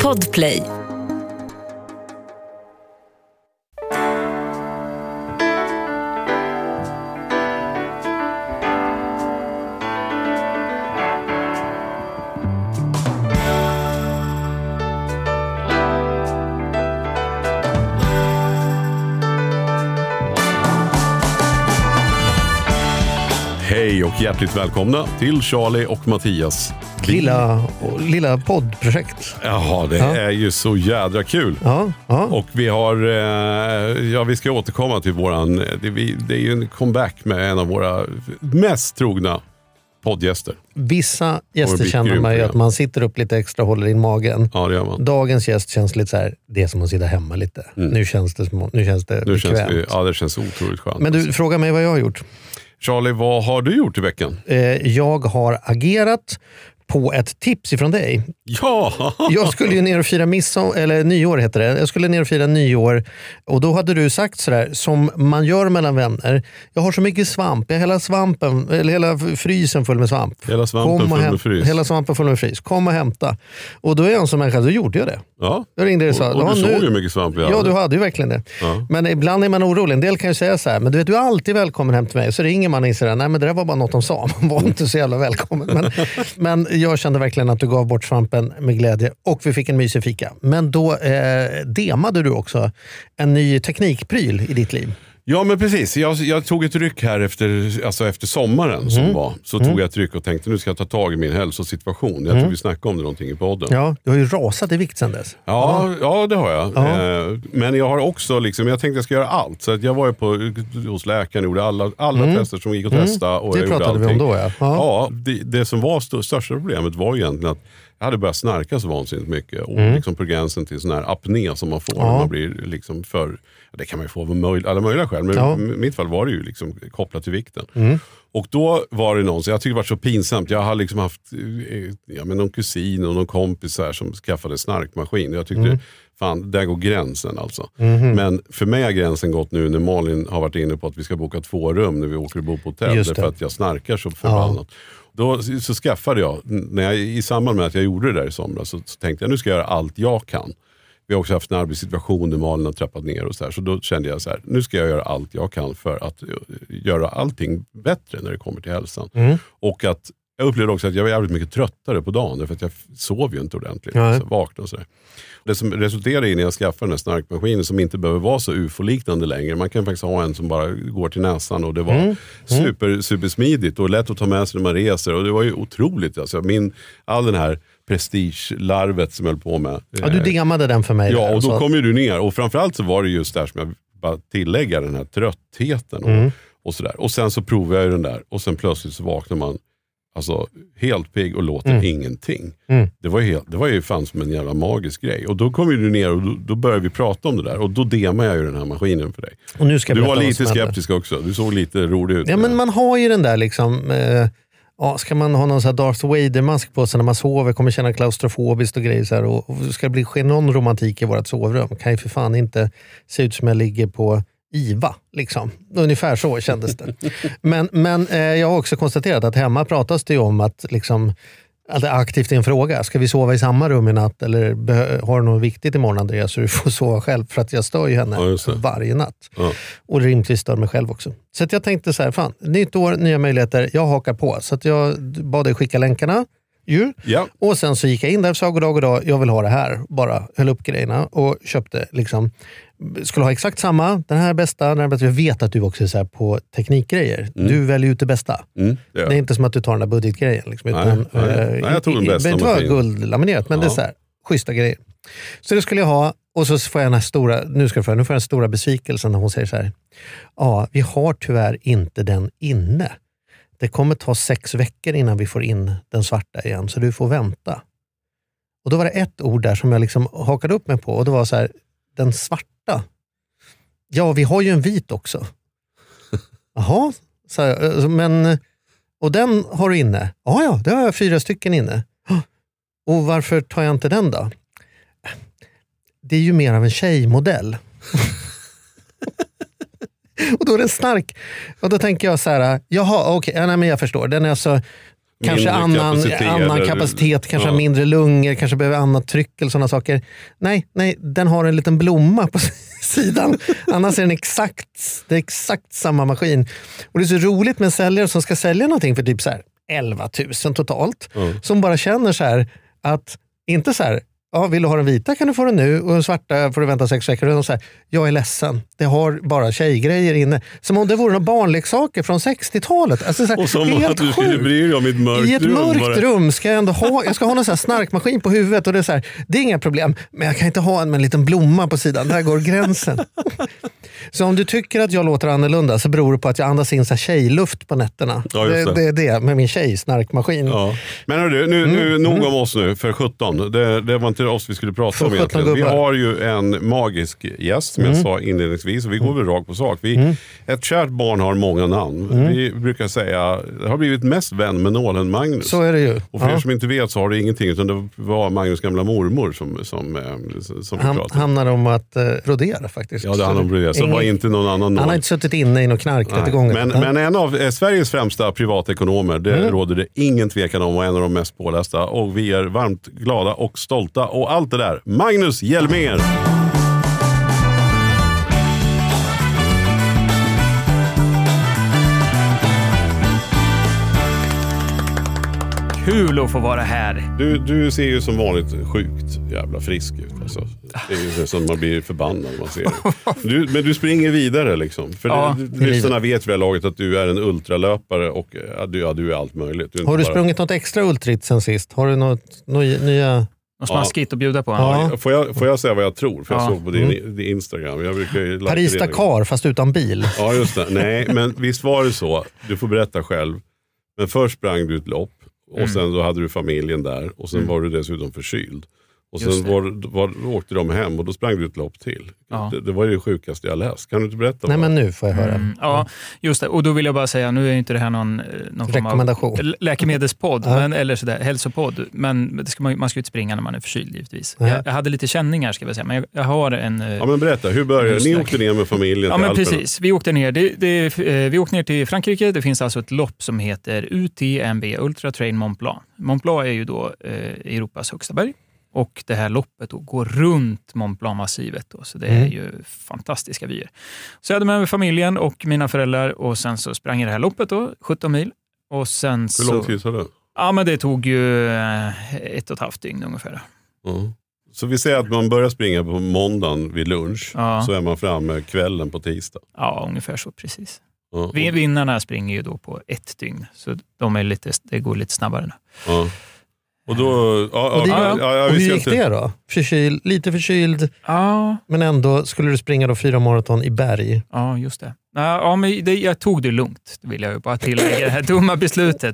Podplay. Hej och hjärtligt välkomna till Charlie och Mattias lilla poddprojekt. Jaha, det är ju så jädra kul. Ja. Och vi har, vi ska återkomma till våran, det är ju en comeback med en av våra mest trogna poddgäster. Vissa gäster känner man ju att man sitter upp lite extra och håller in magen. Ja, det gör man. Dagens gäst känns lite så här, det är som att sitta hemma lite. Nu känns det bekvämt. Ja, det känns otroligt skönt. Men du, fråga mig vad jag har gjort. Charlie, vad har du gjort i veckan? Jag har agerat på ett tips ifrån dig. Ja! Jag skulle ju ner och fira nyår heter det. Jag skulle ner och fira nyår och då hade du sagt sådär, som man gör mellan vänner. Jag har så mycket svamp, hela frysen full med svamp. Hela svampen full med frys. Kom och hämta. Och då är jag en som människa, då gjorde jag det. Ja. Jag ringde och sa, och du såg ju mycket svamp vi hade. Ja, du hade ju verkligen det. Ja. Men ibland är man orolig. En del kan ju säga så här, men du vet, du är alltid välkommen hem till mig. Så ringer man in sådär, nej men det där var bara något de sa. Man var inte så jävla välkommen. Men jag kände verkligen att du gav bort svampen med glädje. Och vi fick en mysig fika. Men då demade du också en ny teknikpryl i ditt liv. Ja, men precis. Jag tog ett ryck här efter sommaren som var. Så tog jag ett ryck och tänkte, nu ska jag ta tag i min hälsosituation. Jag tror vi snackade om det någonting i podden. Ja, du har ju rasat i vikt sedan dess. Ja, det har jag. Men jag har också jag tänkte jag ska göra allt. Så att jag var ju hos läkaren och gjorde alla tester som gick att testa. Och det jag pratade gjorde vi om då, ja. Ja, det som var största problemet var egentligen att jag hade börjat snarka så vansinnigt mycket. Och på gränsen till sån här apné som man får när man blir för... Det kan man ju få av alla möjliga skäl. Men i mitt fall var det ju kopplat till vikten. Och då var det någon, så jag tyckte det var så pinsamt. Jag har haft någon kusin och någon kompis här som skaffade snarkmaskin. Jag tyckte, fan, där går gränsen alltså. Men för mig har gränsen gått nu när Malin har varit inne på att vi ska boka 2 rum när vi åker och bor på hotell. Därför att jag snarkar så förbannat. Då så skaffade jag, i samband med att jag gjorde det där i somras, så tänkte jag, nu ska jag göra allt jag kan. Vi har också haft en arbetssituation där Malin har trappat ner och så här. Så då kände jag så här, nu ska jag göra allt jag kan för att göra allting bättre när det kommer till hälsan. Och att jag upplevde också att jag var jävligt mycket tröttare på dagen för att jag sov ju inte ordentligt. Så vaknade och så där. Det som resulterade i när jag skaffade den här snarkmaskinen som inte behöver vara så ufo-liknande längre. Man kan faktiskt ha en som bara går till näsan och det var super smidigt och lätt att ta med sig när man reser. Och det var ju otroligt. Alltså, all den här prestigelarvet som jag höll på med. Ja, du dimmade den för mig. Ja, och då kom ju du ner. Och framförallt så var det just där som jag bara tillägga den här tröttheten och sådär. Och sen så provade jag ju den där. Och sen plötsligt så vaknar man helt pigg och låter ingenting. Det var ju fan som en jävla magisk grej. Och då kom ju du ner och då började vi prata om det där. Och då demade jag ju den här maskinen för dig. Och nu ska du var lite skeptisk också. Du såg lite rolig ut. Ja, men man har ju den där ska man ha någon sån här Darth Vader-mask på sig när man sover, kommer känna klaustrofobiskt och grejer så här, och ska det bli någon romantik i vårt sovrum, kan ju för fan inte se ut som jag ligger på IVA liksom. Ungefär så kändes det. Men jag har också konstaterat att hemma pratas det ju om att att det är aktivt i en fråga. Ska vi sova i samma rum i natt eller har du något viktigt imorgon, Andreas, så du får sova själv, för att jag stör ju henne varje natt. Och rimligtvis stör mig själv också. Så att jag tänkte så här, fan, nytt år, nya möjligheter, jag hakar på. Så att jag bad dig skicka länkarna. Och sen så gick jag in där och sa goddag, jag vill ha det här. Bara höll upp grejerna och köpte skulle ha exakt samma, den här bästa. Jag vet att du också är så här på teknikgrejer. Du väljer ut det bästa. Det är inte som att du tar den där budgetgrejen. Nej, jag tog den bästa. Det inte var guldlaminerat, men det är så här, schyssta grejer. Så det skulle jag ha. Och så får jag den här stora, nu får jag den stora besvikelsen när hon säger så här. Ja, vi har tyvärr inte den inne. Det kommer ta 6 veckor innan vi får in den svarta igen, så du får vänta. Och då var det ett ord där som jag hakade upp mig på, och det var så här, den svarta. Ja, vi har ju en vit också. Jaha, men och den har du inne? Ja, det har jag 4 stycken inne. Och varför tar jag inte den då? Det är ju mer av en tjejmodell. Och då är den stark. Och då tänker jag så här, jaha, okej, men jag förstår. Den är alltså kanske annan kapacitet, kanske mindre lungor, kanske behöver annat tryck eller sådana saker. Nej, den har en liten blomma på sidan. Annars är den exakt samma maskin. Och det är så roligt med en säljare som ska sälja någonting för typ så här 11 000 totalt. Som bara känner så här att, inte så här, ja, vill du ha den vita kan du få den nu och den svarta får du vänta 6 veckor. Och så här, jag är ledsen, det har bara tjejgrejer inne. Som om det vore några barnleksaker från 60-talet. Alltså, så här, och som att du skulle bry dig om i ett mörkt rum. I ett mörkt rum ska jag ändå ha, jag ska ha någon sån här snarkmaskin på huvudet och det är så här, det är inga problem. Men jag kan inte ha en med en liten blomma på sidan, där går gränsen. Så om du tycker att jag låter annorlunda så beror det på att jag andas in så här tjejluft på nätterna. Ja, det är det med min snarkmaskin. Ja. Men hörru, nu nog om oss nu för 17. Det var inte oss vi skulle prata om egentligen. Vi har ju en magisk gäst som jag sa inledningsvis och vi går väl rakt på sak. Ett kärt barn har många namn. Vi brukar säga, det har blivit mest vän med nålen Magnus. Så är det ju. Och för er som inte vet så har det ingenting, utan det var Magnus gamla mormor som hamnade om att rodera faktiskt. Ja, det handlar om rodera. Så det var inte någon annan. Han har inte suttit inne i någon knarkrättegång. Men en av Sveriges främsta privatekonomer, det råder det ingen tvekan om, och en av de mest pålästa. Och vi är varmt glada och stolta och allt det där. Magnus Hjelmér! Kul att få vara här. Du ser ju som vanligt sjukt jävla frisk ut. Alltså. Det är ju som man blir förbannad när man ser det. Men du springer vidare liksom. För lyssnarna vet vid laget att du är en ultralöpare och du är allt möjligt. Har du sprungit något extra ultrit sen sist? Har du något nya... Något smaskigt att bjuda på. Ja. Får jag säga vad jag tror? För jag såg på din Instagram. Jag brukar Paris-Dakar fast utan bil. Ja, just det. Nej, men visst var det så. Du får berätta själv. Men först sprang du ett lopp. Och sen då hade du familjen där. Och sen var du dessutom förkyld. Och sen åkte de hem och då sprang du ett lopp till. Ja. Det var ju det sjukaste jag läst. Kan du inte berätta? Nej, men nu får jag höra. Ja, just det. Och då vill jag bara säga, nu är inte det här någon rekommendation. Form av läkemedelspodd eller sådär, hälsopodd. Men det ska man ska ju inte springa när man är förkyld givetvis. Jag hade lite känningar ska jag säga. Men jag har en... Ja, men berätta, hur började ni? Åkte ner med familjen till Alperna? Precis. Vi åkte ner. Vi åkte ner till Frankrike. Det finns alltså ett lopp som heter UTMB, Ultra Trail Mont Blanc. Mont Blanc är ju då Europas högsta berg. Och det här loppet då går runt Mont Blanc-massivet. Så det är ju fantastiska vyer. Så jag hade med mig familjen och mina föräldrar. Och sen så sprang jag det här loppet då, 17 mil. Och sen hur lång tid sa du? Ja, men det tog ju 1,5 dygn ungefär. Så vi säger att man börjar springa på måndagen vid lunch. Så är man framme kvällen på tisdag. Ja, ungefär så, precis. Vinnarna springer ju då på 1 dygn. Så det går lite snabbare nu. Och då... och hur gick det då? Lite förkyld, men ändå skulle du springa då 4 maraton i berg. Ja, just det. Ja, men jag tog det lugnt, vill jag ju bara tillägga. Det här dumma beslutet.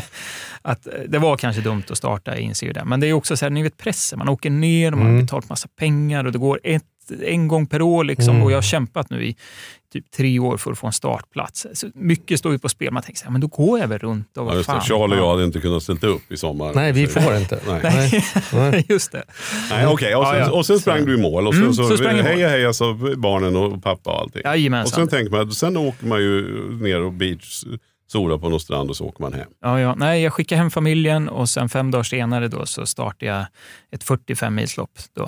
Det var kanske dumt att starta, jag inser ju det. Men det är också så här, ni vet pressen. Man åker ner och man har betalt massa pengar och det går en gång per år liksom. Och jag har kämpat nu i typ 3 år för att få en startplats. Så mycket står ju på spel. Man tänker så här, men då går jag väl runt. Och Charlie och jag hade inte kunnat ställa upp i sommar. Nej, vi får inte. Nej. Just det. Nej, okej. Och sen sprang du i mål. Och så heja så barnen och pappa och allting. Jajamensan. Och sen tänker man, sen åker man ju ner och sola på någon strand och så åker man hem. Ja. Nej, jag skickade hem familjen och sen 5 dagar senare då så startade jag ett 45 milslopp då.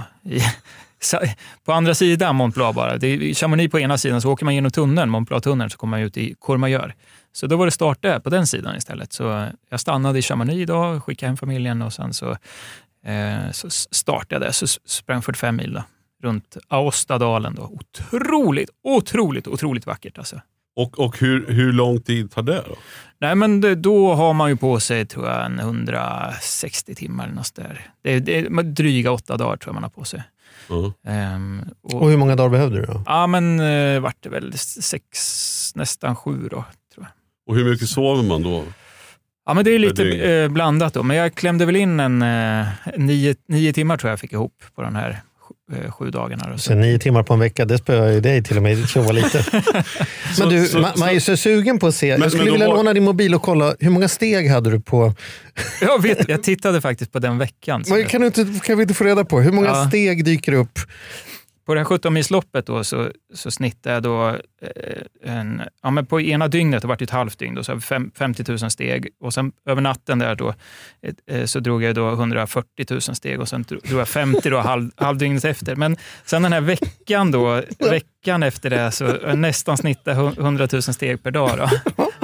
På andra sidan Mont Blanc bara. Det är Chamonix på ena sidan, så åker man genom tunneln, Mont Blanc-tunneln, så kommer man ut i Courmayeur. Så då var det start där på den sidan istället. Så jag stannade i Chamonix idag, skickade hem familjen och sen så startade jag där. Så sprang 45 mil då, runt Aostadalen då. Otroligt vackert alltså. Och hur lång tid tar det då? Nej, men då har man ju på sig, tror jag, 160 timmar eller något där. Det är dryga 8 dagar tror jag man har på sig. Och hur många dagar behövde du då? Ja, men vart det väl 6, nästan 7 då, tror jag. Och hur mycket sover man då? Ja, men det är lite blandat då. Men jag klämde väl in 9 timmar tror jag fick ihop på den här 7 dagarna. Då. Så 9 timmar på en vecka, det spöar ju dig till och med tjova lite. Men du, man är ju så sugen på att se. Jag skulle vilja låna din mobil och kolla, hur många steg hade du på? Jag tittade faktiskt på den veckan. Kan vi inte få reda på, hur många steg dyker upp på det här 17-milsloppet då så snittade jag då men på ena dygnet, det var ett halvt dygn då, så 50 000 steg, och sen över natten där då så drog jag då 140 000 steg, och sen drog jag 50 då halvdygnet efter. Men sen den här veckan efter det så jag nästan snittade 100 000 steg per dag då.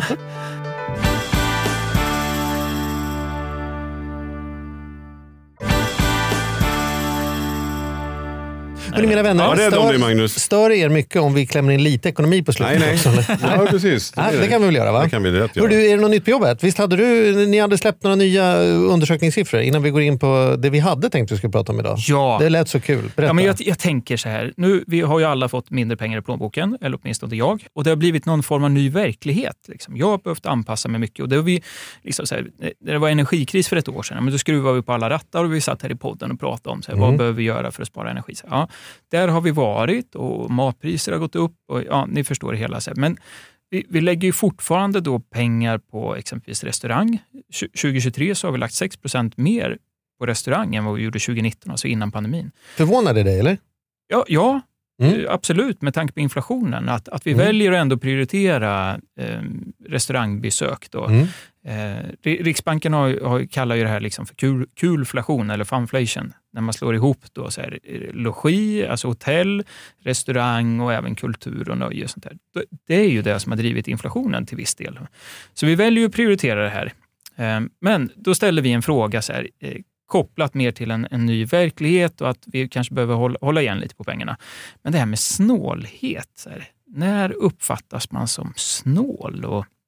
Men mina vänner, stör er mycket om vi klämmer in lite ekonomi på slutet? Nej. Ja, precis. Det kan vi väl göra, va? Det kan vi rätt göra. Är det något nytt på jobbet? Visst hade ni hade släppt några nya undersökningssiffror innan vi går in på det vi hade tänkt vi skulle prata om idag? Ja. Det lät så kul. Berätta. Ja, men jag tänker så här. Nu, vi har ju alla fått mindre pengar i plånboken, eller åtminstone jag. Och det har blivit någon form av ny verklighet. Liksom. Jag har behövt anpassa mig mycket. Och det har vi, liksom så här, när det var energikris för ett år sedan, men då skruvade vi på alla rattar och vi satt här i podden och pratade om så här, vad behöver vi göra för att spara energi. Så, ja, där har vi varit och matpriser har gått upp. Och, ja, ni förstår det hela. Så här. Men vi lägger ju fortfarande då pengar på exempelvis restaurang. 2023 så har vi lagt 6% mer på restaurang än vad vi gjorde 2019, alltså innan pandemin. Förvånar det dig, eller? Ja, absolut, med tanke på inflationen. Att vi väljer att ändå prioritera restaurangbesök. Då. Riksbanken kallar ju det här liksom för kulflation eller funflation. När man slår ihop då så här, logi, alltså hotell, restaurang och även kultur och nöje och sånt där. Det är ju det som har drivit inflationen till viss del. Så vi väljer att prioritera det här. Men då ställer vi en fråga så här, kopplat mer till en ny verklighet och att vi kanske behöver hålla igen lite på pengarna. Men det här med snålhet, så här, när uppfattas man som snål?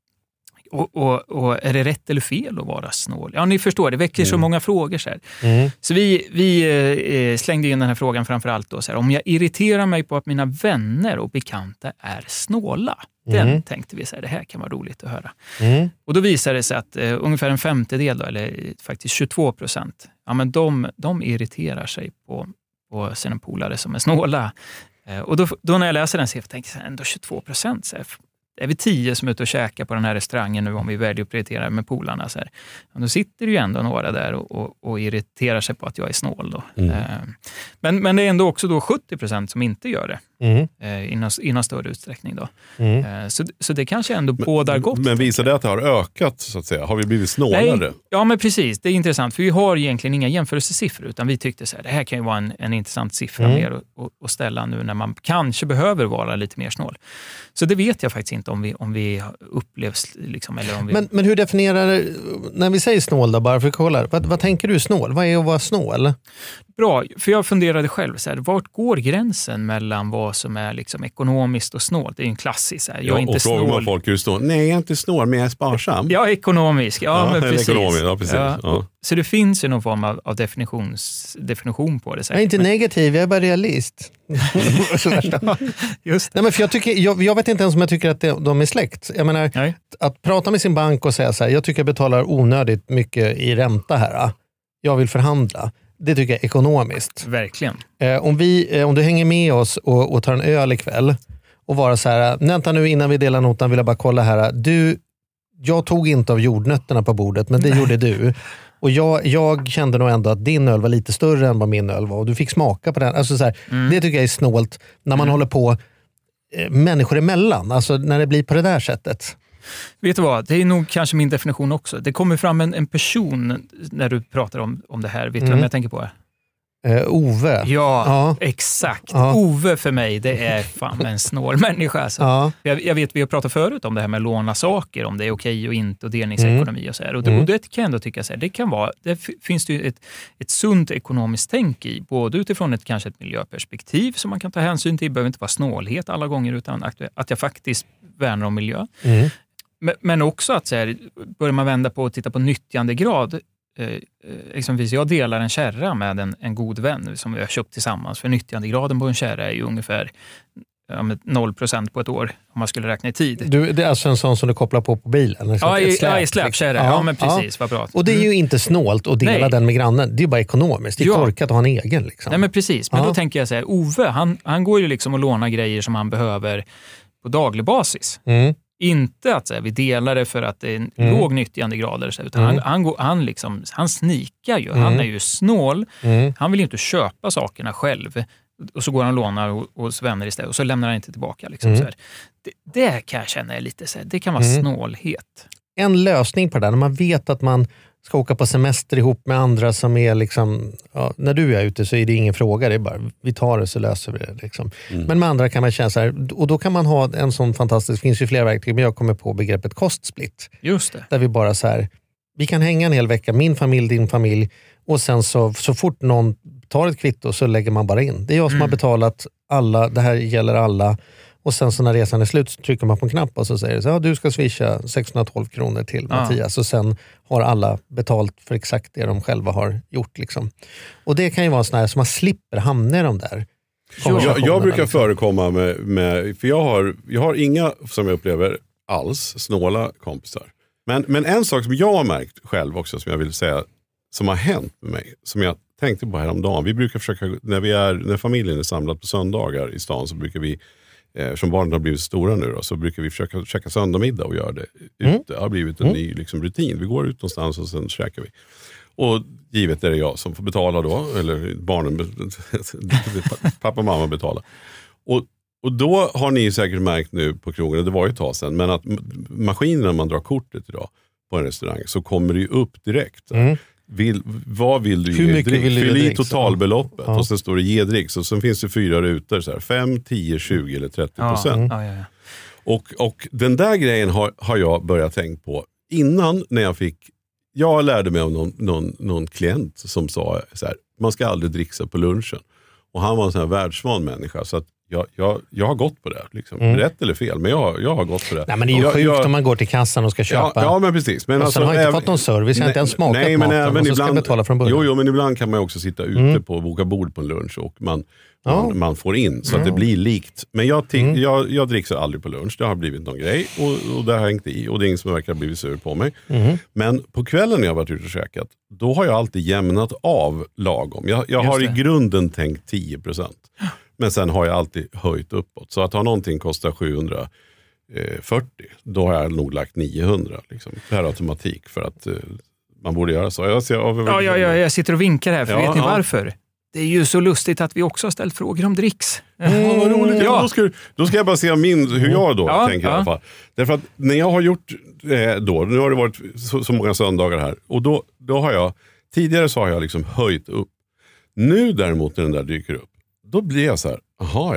Och är det rätt eller fel att vara snål? Ja, ni förstår, det väcker så många frågor. Så här. Så vi slängde in den här frågan framförallt då, så här, om jag irriterar mig på att mina vänner och bekanta är snåla. Den tänkte vi, så här, det här kan vara roligt att höra. Och då visade det sig att ungefär en femtedel då, eller faktiskt 22%, ja, men de irriterar sig på sina polare som är snåla. Och då när jag läser den siffran tänkte jag ändå 22%, så här, är vi 10 som är ute och käkar på den här restaurangen nu om vi väljer att prioritera med polarna. Så här. Då sitter det ju ändå några där och irriterar sig på att jag är snål. Då. Men det är ändå också då 70% som inte gör det i någon större utsträckning. Då. Så det kanske ändå bådar gott. Men visar det att det har ökat, så att säga? Har vi blivit snålare? Nej, ja, men precis. Det är intressant. För vi har egentligen inga jämförelsesiffror, utan vi tyckte så här, det här kan ju vara en intressant siffra mer att ställa nu när man kanske behöver vara lite mer snål. Så det vet jag faktiskt inte om vi upplevs liksom, eller om vi... Men hur definierar, när vi säger snål då, bara för att kolla, vad tänker du snål? Vad är att vara snål? Bra, för jag funderade själv så här, vart går gränsen mellan vad som är liksom ekonomiskt och snålt? Det är ju en klassisk, jag är inte snål. Och frågar folk hur snål. Nej, jag är inte snål, men jag är sparsam. Ja, ekonomisk. Ja, men precis. Precis. Ja. Så det finns ju någon form av definition på det. Säkert. Jag är inte negativ, jag är bara realist. Just det. Nej, men för jag vet inte ens om jag tycker att de är släkt. Jag menar, att prata med sin bank och säga så här, jag tycker jag betalar onödigt mycket i ränta här. Jag vill förhandla. Det tycker jag är ekonomiskt. Verkligen. Om du hänger med oss och tar en öl ikväll och vara så här, vänta nu innan vi delar notan vill jag bara kolla här. Jag tog inte av jordnötterna på bordet, men det gjorde du. Och jag kände nog ändå att din öl var lite större än vad min öl var. Och du fick smaka på den. Alltså så här, det tycker jag är snålt när man håller på människor emellan. Alltså när det blir på det där sättet. Vet du vad, det är nog kanske min definition också. Det kommer fram en person när du pratar om det här. Vet du vem jag tänker på? Ove. Ja, exakt. Ja. Ove för mig, det är fan en snål människa. Alltså. Ja. Jag vet, vi har pratat förut om det här med låna saker, om det är okej och inte, och delningsekonomi och så här. Och det kan jag ändå tycka så här, det finns ju ett sunt ekonomiskt tänk i, både utifrån kanske ett miljöperspektiv som man kan ta hänsyn till, det behöver inte vara snålhet alla gånger, utan att jag faktiskt värnar om miljö. Men också att så här, börjar man vända på och titta på nyttjandegrad. Exempelvis jag delar en kärra med en god vän som vi har köpt tillsammans. För nyttjandegraden på en kärra är ju ungefär 0% på ett år om man skulle räkna i tid. Det är alltså en sån som du kopplar på bilen? Ja, i släpkärra. Ja, men precis. Vad bra. Och det är ju inte snålt att dela den med grannen. Det är bara ekonomiskt. Det är korkat att ha en egen. Liksom. Nej, men precis. Men då tänker jag så här, Ove, han går ju liksom och lånar grejer som han behöver på daglig basis. Inte att vi delar det för att det är en låg nyttjandegrad, utan han snikar ju. Han är ju snål. Han vill ju inte köpa sakerna själv. Och så går han och lånar hos vänner istället. Och så lämnar han inte tillbaka. Liksom, så här. Det kan jag känna är lite så här, det kan vara snålhet. En lösning på det där, när man vet att man ska åka på semester ihop med andra som är liksom, när du är ute så är det ingen fråga, det är bara, vi tar det så löser vi det. Liksom. Men med andra kan man känna så här, och då kan man ha en sån fantastisk, det finns ju flera verktyg, men jag kommer på begreppet kostsplit. Just det. Där vi bara så här, vi kan hänga en hel vecka, min familj, din familj, och sen så fort någon tar ett kvitto så lägger man bara in. Det är jag som har betalat alla, det här gäller alla. Och sen så när resan är slut så trycker man på en knapp och så säger det så, du ska swisha 612 kronor till Mattias. Och sen har alla betalt för exakt det de själva har gjort. Liksom. Och det kan ju vara sån här så man slipper hamna i de där. Jag brukar förekomma med för jag har inga, som jag upplever, alls snåla kompisar. Men en sak som jag har märkt själv också, som jag vill säga, som har hänt med mig, som jag tänkte på häromdagen. Vi brukar försöka, när familjen är samlad på söndagar i stan, så brukar vi, som barnen har blivit stora nu då, så brukar vi försöka käka söndagmiddag och göra det ute. Det har blivit en ny liksom, rutin. Vi går ut någonstans och sen käkar vi. Och givet är det jag som får betala då, eller barnen, pappa och mamma betalar. Och då har ni säkert märkt nu på krogen, det var ju ett tag sedan, men att maskinerna man drar kortet idag på en restaurang, så kommer det ju upp direkt. Vad vill du ge dricks? Fyll i totalbeloppet och sen står det ge dricks, och sen finns det 4 rutor så här, 5, 10, 20 eller 30%. Och den där grejen har jag börjat tänka på innan, när jag lärde mig av någon klient som sa så här, man ska aldrig dricksa på lunchen, och han var en sån här världsvan människa, så att jag har gått på det. Liksom. Rätt eller fel, men jag har gått på det. Nej, men det är ju sjukt om man går till kassan och ska köpa. Ja, men precis. Men och sen har jag inte fått någon service, jag har inte ens smakat maten, och så ska jag betala från början. Jo, men ibland kan man också sitta ute på och boka bord på en lunch, och man får in, så att det blir likt. Men jag dricker aldrig på lunch, det har blivit någon grej, och det har hängt i, och det är ingen som verkar ha blivit sur på mig. Men på kvällen när jag varit ute och käkat, då har jag alltid jämnat av lagom. Jag har i grunden tänkt 10%. Men sen har jag alltid höjt uppåt. Så att ha någonting kostar 740, då har jag nog lagt 900. Liksom, per automatik, för att man borde göra så. Jag sitter och vinkar här, för vet ni varför? Det är ju så lustigt att vi också har ställt frågor om dricks. Vad roligt. Då ska jag bara se hur jag då tänker i alla fall. Därför att när jag har gjort då, nu har det varit så många söndagar här, och då har jag, tidigare så har jag liksom höjt upp. Nu däremot när den där dyker upp, då blir jag så här,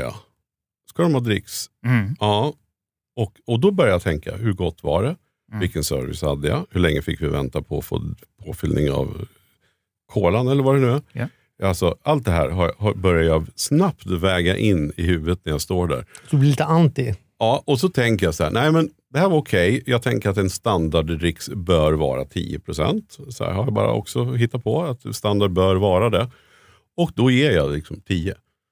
ska de ha dricks? Ja. Och då börjar jag tänka, hur gott var det? Vilken service hade jag? Hur länge fick vi vänta på att få påfyllning av kolan eller vad det nu är? Yeah. Alltså, allt det här börjar jag snabbt väga in i huvudet när jag står där. Så blir lite anti. Ja, och så tänker jag så här, nej men det här var okej. Jag tänker att en standarddricks bör vara 10%. Så här har jag bara också hittat på att standard bör vara det. Och då ger jag liksom 10.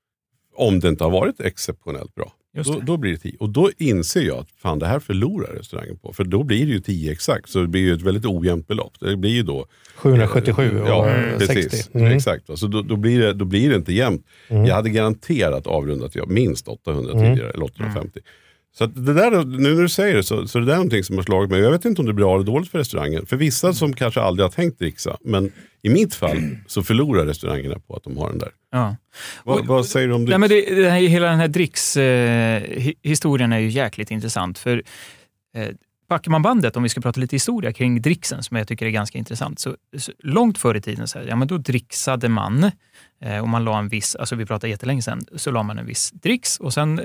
Om det inte har varit exceptionellt bra. Då blir det 10. Och då inser jag att fan, det här förlorar restaurangen på. För då blir det ju 10 exakt. Så det blir ju ett väldigt ojämnt belopp. Det blir ju då 777 och 60. Exakt. Så då blir det inte jämnt. Jag hade garanterat avrundat minst 800 tidigare, eller 850. Så att det där, nu när du säger det, så det där är någonting som har slagit mig. Jag vet inte om det blir bra eller dåligt för restaurangen. För vissa som kanske aldrig har tänkt dricksa. Men i mitt fall så förlorar restaurangerna på att de har den där. Ja. Vad säger du om dricks? Nej, men hela den här dricks-historien är ju jäkligt intressant. För backar man bandet, om vi ska prata lite historia kring dricksen, som jag tycker är ganska intressant. Så långt förr i tiden, men då dricksade man. Och man la en viss, alltså vi pratar jättelänge sedan, så la man en viss dricks. Och sen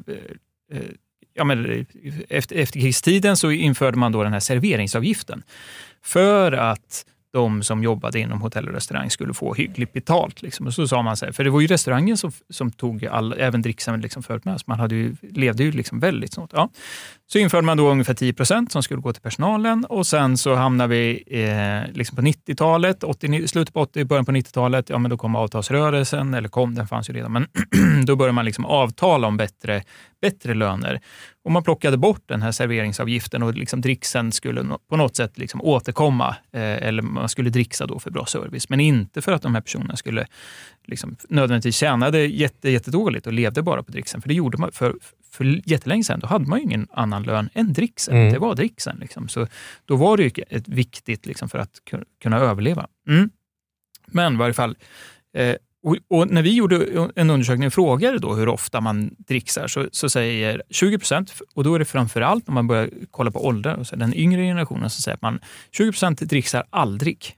efter krigstiden så införde man då den här serveringsavgiften. För att de som jobbade inom hotell och restaurang skulle få hyggligt betalt. Liksom. Och så sa man så här, för det var ju restaurangen som tog även dricksen liksom förut med. Så man levde ju liksom väldigt snart. Ja. Så införde man då ungefär 10% som skulle gå till personalen. Och sen så hamnade vi liksom på 90-talet, slutet på 80, början på 90-talet. Ja, men då kom avtalsrörelsen, den fanns ju redan. Men då började man liksom avtala om bättre löner. Och man plockade bort den här serveringsavgiften, och liksom dricksen skulle på något sätt liksom återkomma. Eller man skulle dricksa då för bra service. Men inte för att de här personerna skulle liksom nödvändigtvis tjänade jättedåligt och levde bara på dricksen. För det gjorde man för jättelänge sedan. Då hade man ju ingen annan lön än dricksen. Det var dricksen. Liksom. Så då var det ju ett viktigt liksom, för att kunna överleva. Men i varje fall, Och när vi gjorde en undersökning och frågade då hur ofta man dricksar så säger 20%, och då är det framförallt om man börjar kolla på ålder, och så den yngre generationen, så säger att man 20% dricksar aldrig.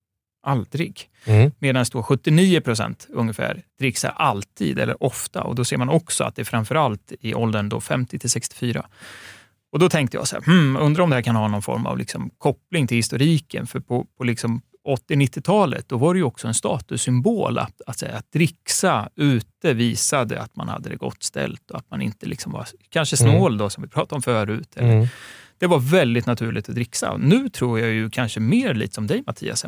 Medan då 79% ungefär dricksar alltid eller ofta, och då ser man också att det är framförallt i åldern då 50-64. Och då tänkte jag så här, undrar om det här kan ha någon form av liksom koppling till historiken, för på liksom 80-90-talet, då var det ju också en statussymbol att säga att dricksa ute visade att man hade det gott ställt och att man inte liksom var kanske snål då, som vi pratade om förut. Eller. Det var väldigt naturligt att dricksa. Nu tror jag ju kanske mer lite som dig, Mattias.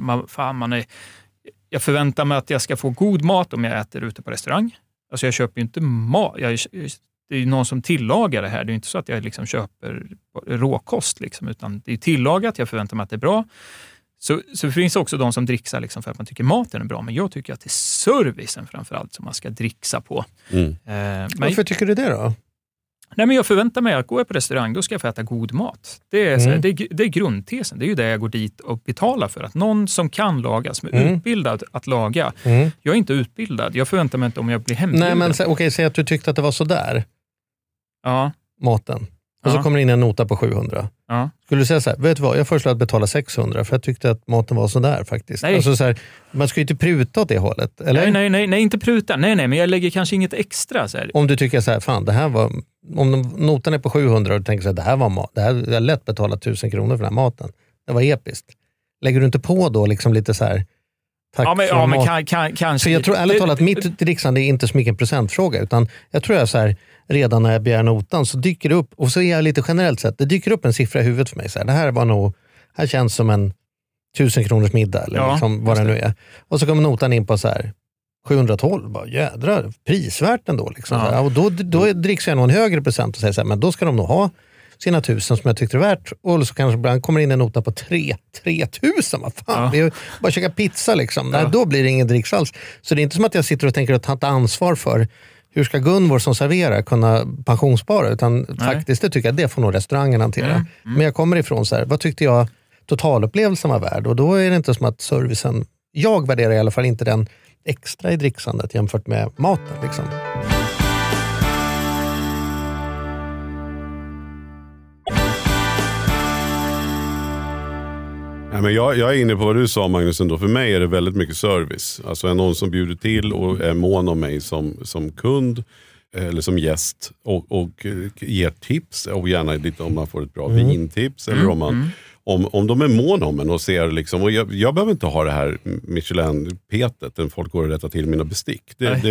Jag förväntar mig att jag ska få god mat om jag äter ute på restaurang. Alltså jag köper ju inte mat. Det är ju någon som tillagar det här. Det är ju inte så att jag liksom köper råkost, liksom, utan det är tillagat. Jag förväntar mig att det är bra. Så det finns också de som dricksar liksom för att man tycker maten är bra. Men jag tycker att det är servicen framförallt som man ska dricksa på. Varför tycker du det då? Nej, men jag förväntar mig att gå på restaurang, då ska jag få äta god mat. Det är grundtesen. Det är ju det jag går dit och betalar för. Att någon som kan laga, som är utbildad att laga. Jag är inte utbildad. Jag förväntar mig inte om jag blir hembjuden. Nej, men okej, säg att du tyckte att det var så där. Ja. Maten. Och så kommer det in en nota på 700. Ja. Skulle du säga så här, vet du vad, jag föreslår att betala 600 för jag tyckte att maten var så där faktiskt. Nej. Alltså så här, man ska ju inte pruta åt det hållet, eller? Nej, inte pruta. Nej, men jag lägger kanske inget extra. Så här. Om du tycker så här, fan, det här var, om notan är på 700 och du tänker så här, det här var mat, det här är lätt betala 1000 kronor för den här maten. Det var episkt. Lägger du inte på då liksom lite så här, tack men kanske. För jag tror ärligt talat, mitt dricksande är inte så mycket en procentfråga, utan jag tror jag så här, redan när jag begär notan så dyker det upp, och så är jag lite generellt sett, det dyker upp en siffra i huvudet för mig. Så här, det här var nog, här känns som en 1000 kronors middag eller liksom, vad det nu är. Och så kommer notan in på så här 712, bara jädrar, prisvärt ändå. Liksom. Ja. Och då dricks jag nog en högre procent och säger så här, men då ska de nog ha sina 1000 som jag tyckte det var värt. Och så kanske ibland kommer in en nota på 3000, vad fan, det är bara käka pizza liksom. Nej, då blir det ingen dricks alls. Så det är inte som att jag sitter och tänker att ta ett ansvar för hur ska Gunvor som serverar kunna pensionsspara, utan faktiskt det tycker jag det får nog restaurangen hantera. Men jag kommer ifrån så här, vad tyckte jag totalupplevelsen var värd, och då är det inte som att servicen, jag värderar i alla fall inte den extra i dricksandet jämfört med maten liksom. Ja, men jag är inne på vad du sa, Magnus, ändå. För mig är det väldigt mycket service. Alltså är någon som bjuder till och är mån om mig som kund eller som gäst och ger tips, och gärna lite om man får ett bra vintips eller om de är mån om en och ser liksom, och jag behöver inte ha det här Michelin-petet där folk går och rättar till mina bestick.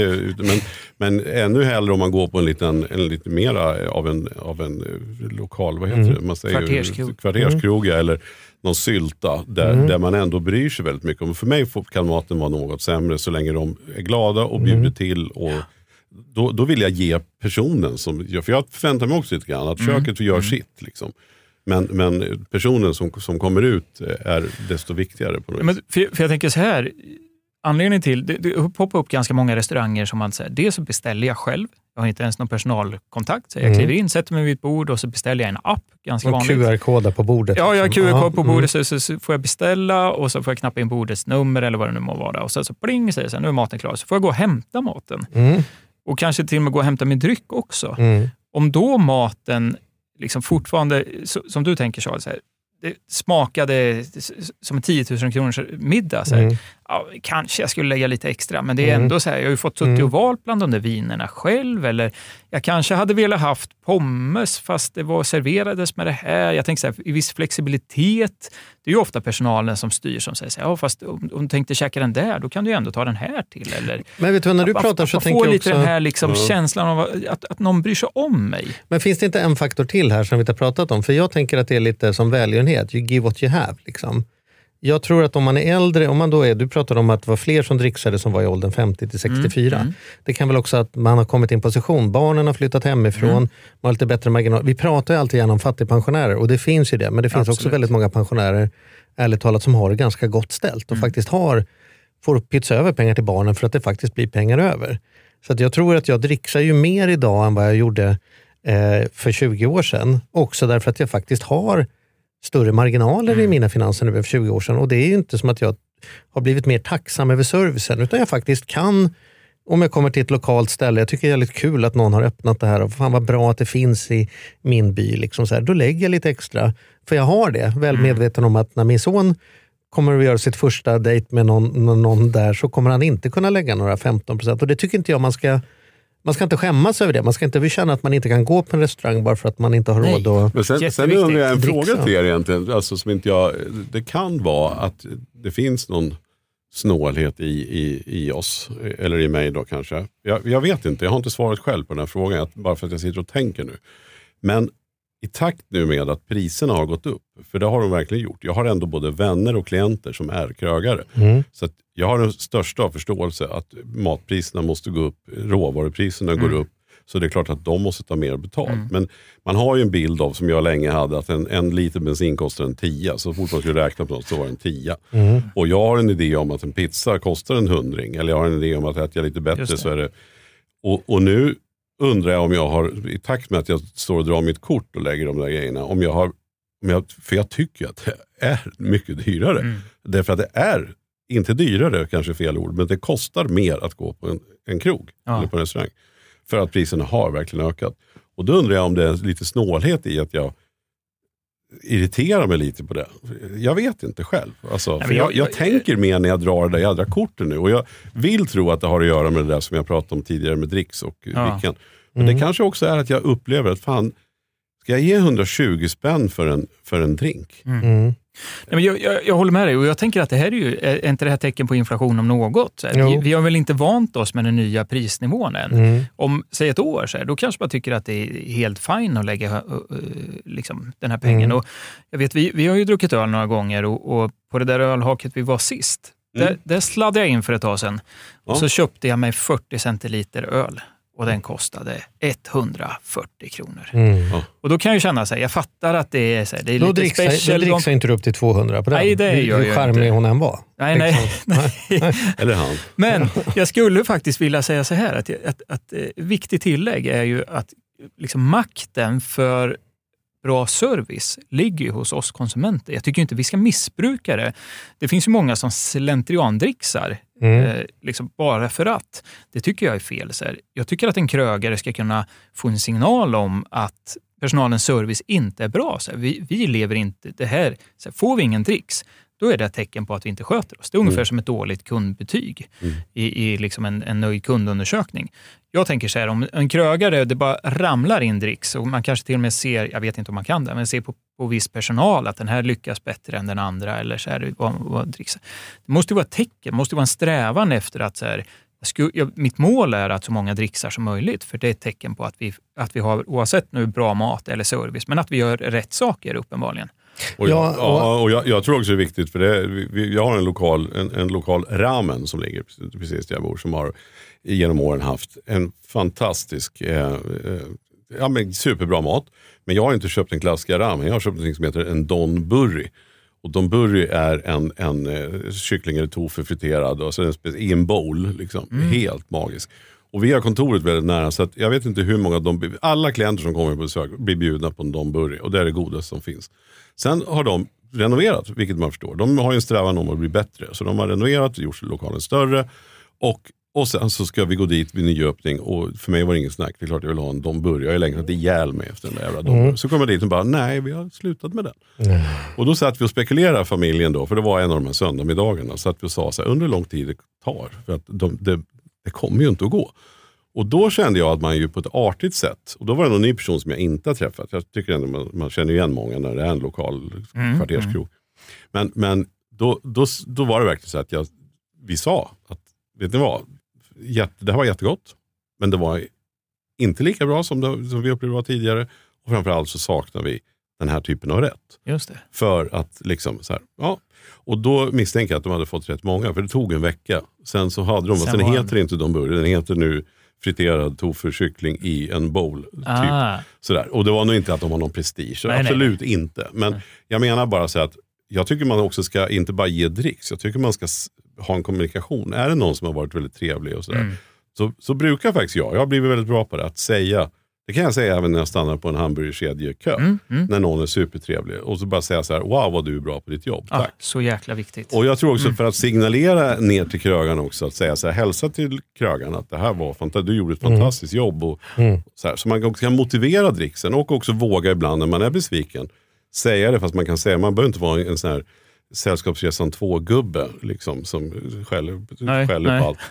Men ännu hellre om man går på en lite mera av en lokal, vad heter det? Man säger kvarterskrog eller någon sylta där man ändå bryr sig väldigt mycket om. För mig kan maten vara något sämre så länge de är glada och bjuder till, och då vill jag ge personen som gör, för jag förväntar mig också lite grann att köket gör sitt liksom. Men personen som kommer ut är desto viktigare på något vis. För jag tänker så här, anledningen till det poppar upp ganska många restauranger som man säger, det så beställer jag själv. Jag har inte ens någon personalkontakt. Så jag kliver in, sätter mig vid ett bord och så beställer jag en app. Ganska vanligt. QR-koda på bordet. Ja, jag har QR-kod på bordet, så får jag beställa och så får jag knappa in bordets nummer eller vad det nu må vara. Och så pling, säger så nu är maten klar. Så får jag gå och hämta maten. Och kanske till och med gå och hämta min dryck också. Om då maten liksom fortfarande, som du tänker så här, det smakade som en 10 000 kronors middag. Så här. Ja, kanske jag skulle lägga lite extra, men det är ändå så här, jag har ju fått suttit och valt bland de där vinerna själv, eller jag kanske hade velat haft pommes fast det var serverades med det här. Jag tänker så här, i viss flexibilitet. Det är ju ofta personalen som styr, som säger så här, ja, fast om du tänkte käka den där, då kan du ju ändå ta den här till. Eller, men vet du, när du pratar så tänker jag också lite den här liksom känslan av att någon bryr sig om mig. Men finns det inte en faktor till här som vi inte har pratat om? För jag tänker att det är lite som välgörenhet. You give what you have, liksom. Jag tror att om man är äldre, om man då är, du pratade om att det var fler som dricksade som var i åldern 50-64. Det kan väl också att man har kommit i en position, barnen har flyttat hemifrån, man har lite bättre marginal. Vi pratar ju alltid gärna om fattigpensionärer, och det finns ju det, men det finns också väldigt många pensionärer, ärligt talat, som har det ganska gott ställt och faktiskt får pytsa över pengar till barnen för att det faktiskt blir pengar över. Så att jag tror att jag dricksar ju mer idag än vad jag gjorde för 20 år sedan, också därför att jag faktiskt har större marginaler i mina finanser nu för 20 år sedan. Och det är ju inte som att jag har blivit mer tacksam över servicen, utan jag faktiskt kan, om jag kommer till ett lokalt ställe, jag tycker det är lite kul att någon har öppnat det här och fan vad bra att det finns i min by. Liksom så här, då lägger jag lite extra, för jag har det, väl medveten om att när min son kommer att göra sitt första dejt med någon där, så kommer han inte kunna lägga några 15%. Och det tycker inte jag man ska inte skämmas över det. Man ska inte känna att man inte kan gå på en restaurang bara för att man inte har råd. Och men sen undrar jag en fråga till er egentligen. Alltså, som inte jag, det kan vara att det finns någon snålhet i oss. Eller i mig då kanske. Jag vet inte, jag har inte svarat själv på den här frågan. Bara för att jag sitter och tänker nu. Men i takt nu med att priserna har gått upp, för det har de verkligen gjort. Jag har ändå både vänner och klienter som är krögare. Så att jag har den största förståelse att matpriserna måste gå upp, råvarupriserna går upp. Så det är klart att de måste ta mer betalt. Men man har ju en bild av, som jag länge hade, att en liter bensin kostar en 10. Så fort man skulle räkna på något så var det en 10. Och jag har en idé om att en pizza kostar en 100. Eller jag har en idé om att äta jag lite bättre så är det... Och nu undrar jag om jag har, i takt med att jag står och drar mitt kort och lägger de där grejerna, för jag tycker att det är mycket dyrare. Därför att det är inte dyrare, kanske fel ord, men det kostar mer att gå på en krog eller på en restaurang. För att priserna har verkligen ökat. Och då undrar jag om det är lite snålhet i att jag irriterar mig lite på det. Jag vet inte själv. Alltså, för jag tänker mer när jag drar det där jädra korten nu. Och jag vill tro att det har att göra med det där som jag pratade om tidigare med dricks och dricken. Men det kanske också är att jag upplever att fan, ska jag ge 120 spänn för en drink? Nej, men jag håller med dig, och jag tänker att det här är inte det här tecken på inflation om något. Vi har väl inte vant oss med den nya prisnivån än. Om, säg ett år, så här, då kanske man tycker att det är helt fine att lägga liksom, den här pengen. Och jag vet, vi har ju druckit öl några gånger, och på det där ölhaket vi var sist, där sladdade jag in för ett tag sedan. Och så köpte jag mig 40 centiliter öl. Och den kostade 140 kronor. Och då kan jag känna sig, jag fattar att det är, så här, det är lite special. Då dricks inte upp till 200 på den. Nej, det gör hur charmig hon än var. Nej. Eller han. Men jag skulle faktiskt vilja säga så här, att viktigt tillägg är ju att liksom makten för bra service ligger ju hos oss konsumenter. Jag tycker inte vi ska missbruka det. Det finns ju många som slentriandricksar liksom bara för att. Det tycker jag är fel. Så här. Jag tycker att en krögare ska kunna få en signal om att personalens service inte är bra. Så här. Vi lever inte det här. Så här, får vi ingen dricks, då är det ett tecken på att vi inte sköter oss. Det är ungefär som ett dåligt kundbetyg i liksom en nöjd kundundersökning. Jag tänker så här, om en krögare, det bara ramlar in dricks och man kanske till och med ser, jag vet inte om man kan det, men ser på viss personal att den här lyckas bättre än den andra, eller så här, vad dricks. Det måste ju vara ett tecken, det måste vara en strävan efter att så här, mitt mål är att så många dricksar som möjligt, för det är ett tecken på att vi har, oavsett nu bra mat eller service, men att vi gör rätt saker uppenbarligen. Och jag tror också det är viktigt, för jag har en lokal ramen som ligger precis där jag bor, som har genom åren haft en fantastisk superbra mat. Men jag har inte köpt en klassisk ramen, jag har köpt något som heter en Don Burri. Och Don Burri är en kyckling eller tofu friterad och så i en bowl liksom. Helt magisk. Och vi har kontoret väldigt nära, så att jag vet inte hur många alla klienter som kommer på besök blir bjudna på en Don Burri, och det är det godaste som finns. Sen har de renoverat, vilket man förstår. De har ju en strävan om att bli bättre, så de har renoverat, gjort lokalen större, och sen så ska vi gå dit vid nyöppning, och för mig var det ingen snack. Det är klart jag vill ha en Don Burri. Jag har längtat ihjäl mig efter den där jävla Don Burri. Så kommer jag dit och bara, nej, vi har slutat med den. Och då satt vi och spekulerade familjen då, för det var en av de här söndagmiddagarna, så att vi sa så här, under hur lång tid det tar, för att det kommer ju inte att gå. Och då kände jag att man ju på ett artigt sätt, och då var det någon ny person som jag inte har träffat. Jag tycker ändå man känner igen många när det är en lokal kvarterskrog. Men då var det verkligen så att vi sa att, vet ni vad, det här var jättegott, men det var inte lika bra som vi upplevde var tidigare, och framförallt så saknar vi den här typen av rätt. Just det. För att liksom så här, och då misstänker jag att de hade fått rätt många, för det tog en vecka. Sen så hade de, den heter inte Don Burri, den heter nu friterad tofu-kyckling i en bowl. Typ. Sådär. Och det var nog inte att de har någon prestige, absolut inte. Men jag menar bara så att jag tycker man också ska inte bara ge dricks, jag tycker man ska ha en kommunikation. Är det någon som har varit väldigt trevlig och sådär, så brukar faktiskt jag har blivit väldigt bra på det, att säga Det kan jag säga även när jag stannar på en hamburgerkedjekö. När någon är supertrevlig. Och så bara säga så här, wow vad du är bra på ditt jobb. Tack. Så jäkla viktigt. Och jag tror också för att signalera ner till krögarna också. Att säga så här, hälsa till krögarna att det här var fantastiskt. Du gjorde ett fantastiskt jobb. Och så man också kan motivera dricksen. Och också våga ibland när man är besviken. Säga det fast man kan säga. Man behöver inte vara en sån här Sällskapsresan 2-gubbe. Liksom, som skäller på allt.